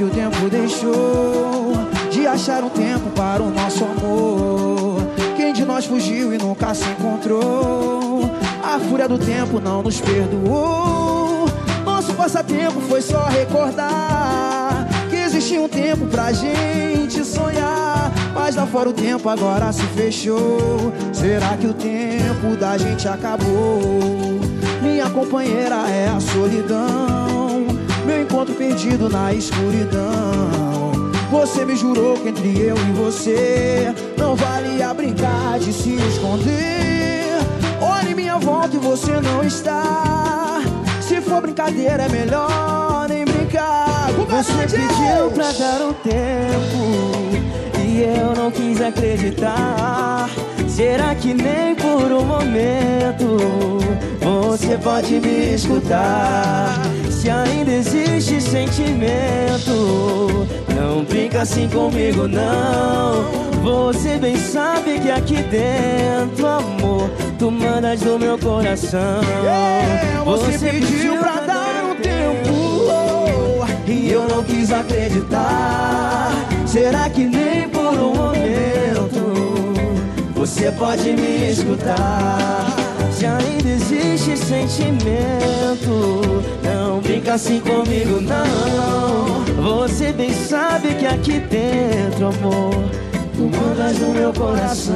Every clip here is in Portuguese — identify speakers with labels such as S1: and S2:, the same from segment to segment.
S1: que o tempo deixou de achar um tempo para o nosso amor? Quem de nós fugiu e nunca se encontrou? A fúria do tempo não nos perdoou. Nosso passatempo foi só recordar que existia um tempo pra gente sonhar. Mas lá fora o tempo agora se fechou. Será que o tempo da gente acabou? Minha companheira é a solidão, meu encontro perdido na escuridão. Você me jurou que entre eu e você não valia brincar de se esconder. Olha em minha volta e você não está. Se for brincadeira é melhor nem brincar.
S2: Você pediu pra dar um tempo e eu não quis acreditar. Será que nem por um momento você pode me escutar? Se ainda existe sentimento, não brinca assim comigo não. Você bem sabe que aqui dentro, amor, tu mandas do meu coração.
S1: Você pediu pra dar um tempo e eu não quis acreditar. Será que nem por um momento você pode me escutar?
S2: Se ainda existe sentimento, não brinca assim comigo não. Você bem sabe que aqui dentro, amor, tu mandas no meu coração.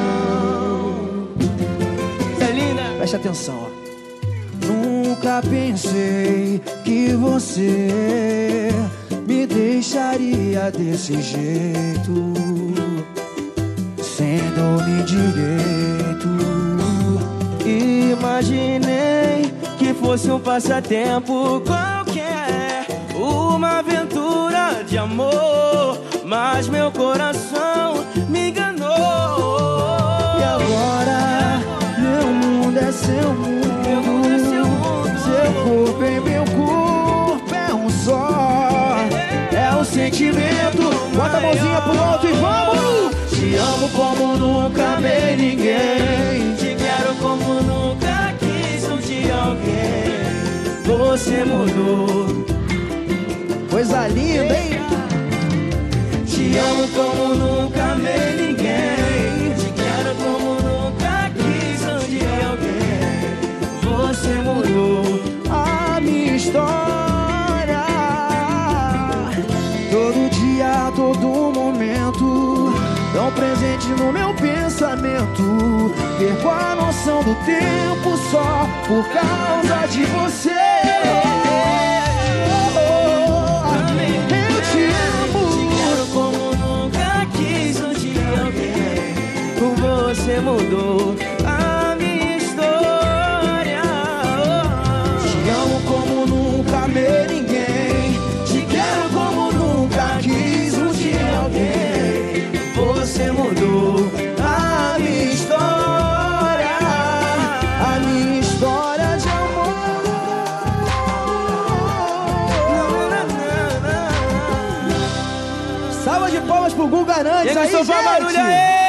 S2: Você é linda.
S1: Preste atenção, ó. Nunca pensei que você me deixaria desse jeito, sem dormir direito.
S2: Imaginei que fosse um passatempo qualquer, uma aventura de amor, mas meu coração me enganou.
S1: E agora meu mundo é seu mundo, seu corpo em meu corpo é um só. É o sentimento. Bota a mãozinha pro alto e vamos!
S2: Te amo como nunca amei ninguém, te quero como nunca quis um dia alguém. Você mudou,
S1: coisa linda, hein?
S2: te amo como nunca amei ninguém, te quero como nunca quis um dia alguém. Você mudou
S1: a minha história. Todo dia, a todo momento, tão presente no meu pensamento. Perco a noção do tempo só por causa de você. Eu te amo,
S2: te quero como nunca quis um dia alguém. Você mudou a minha história.
S1: te amo como nunca amei ninguém, te quero como nunca quis um dia alguém.
S2: Você mudou
S1: A minha história, a minha história de amor. Salva de palmas pro Guga Arantes aí, gente!
S2: Barulho aí!